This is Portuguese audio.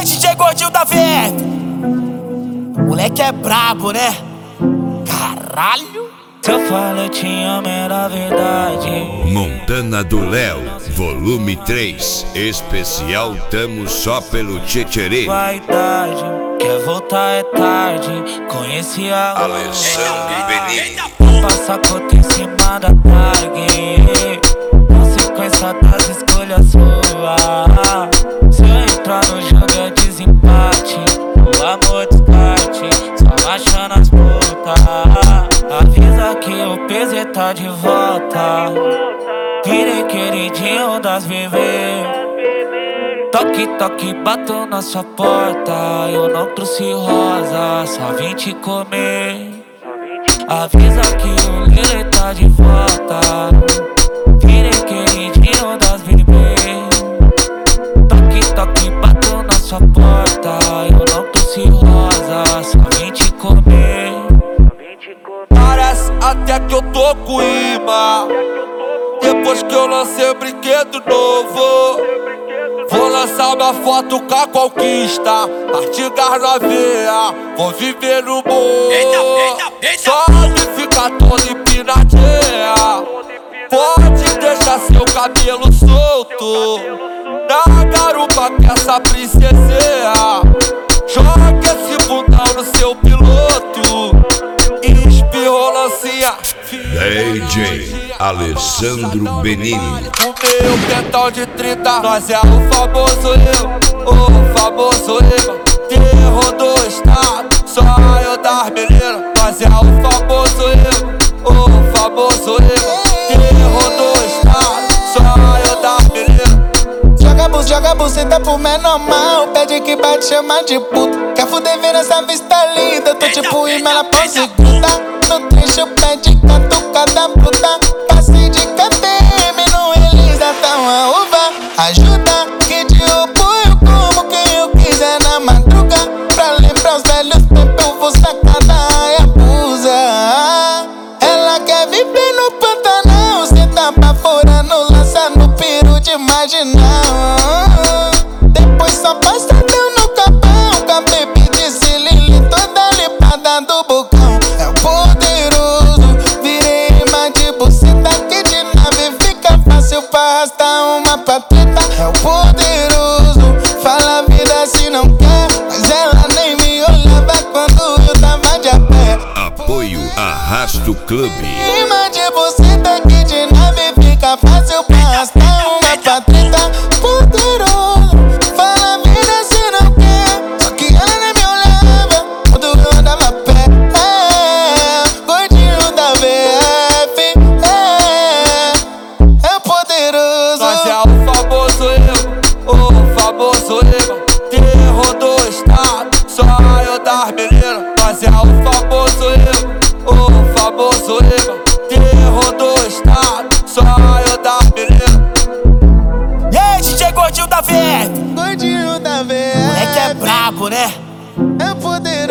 aí, DJ Gordinho da Verde. Moleque é brabo, né? Caralho. Se eu falo eu te amo, era verdade. Montana do Léo, volume 3. Especial Tamo Só Pelo Tchetcherê. Vaidade, quer voltar é tarde. Conheci a Alessandro Benini. passa conta em cima da tag. Consequência das escolhas suas. Se eu entrar no jogo é desempate. O amor descarte, só achando as putas. Avisa que o PZ tá de volta. Virei queridinho das VV. Toque, toque, bato na sua porta. Eu não trouxe rosa, só vim te comer. Avisa que o Lili tá de volta. Virei queridinho das VV. Toque, toque, bato na sua porta. Eu não trouxe rosa, só vim te comer. Parece até que eu tô com imã. Depois que eu lancei o brinquedo novo, vou lançar uma foto com a conquista. Artigas na veia, vou viver no morro. Só de ficar todo empinadinha. Pode deixar seu cabelo solto na garupa que essa princesinha. Joga esse bundão no seu piloto e espirrou lancinha. DJ Alessandro Benini. O meu pentão de 30, nós é o famoso eu, o famoso eu. Terror do estado, só eu das meninas. Nós é o famoso eu, o famoso eu. Terror do estado, só eu das meninas. Joga buceta pro menor mal. Pede que bate, chama de puta. Quer fuder, ver essa vista linda. Tô tipo Imela, posso grudar. No trecho, pede catucada bruta. Passei de KTM no Elisa, tá uma uva. Ajuda, que te apoio como quem eu quiser na madruga. Pra lembrar os velhos tempos, eu vou sacar da Hayabusa. Ela quer viver no Pantanal. Cê tá baforando, lança no peru de marginal. Depois só passadão no capão. Com a baby de Lili toda limpada do bocão. É o poderoso, virei imã de buceta. Que de nave fica fácil pra arrastar uma patreta. É o poderoso, fala a vida se não quer. Mas ela nem me olhava quando eu tava de a pé. Apoio Arrasto Clube. Imã de buceta, que de nave fica fácil pra arrastar uma patreta. Poderoso, fala a vida se não quer. Só que ela nem me olhava quando eu andava a pé. Gordinho da VF, é poderoso. Nós é o famoso eu, o famoso eu. Terror do estado, só eu das meninas. Nós é o famoso eu, o famoso eu. Terror do estado, só eu das meninas. E aí, DJ Gordinho da Verde. Gordinho da VF, Moleque é brabo, né? é poderoso.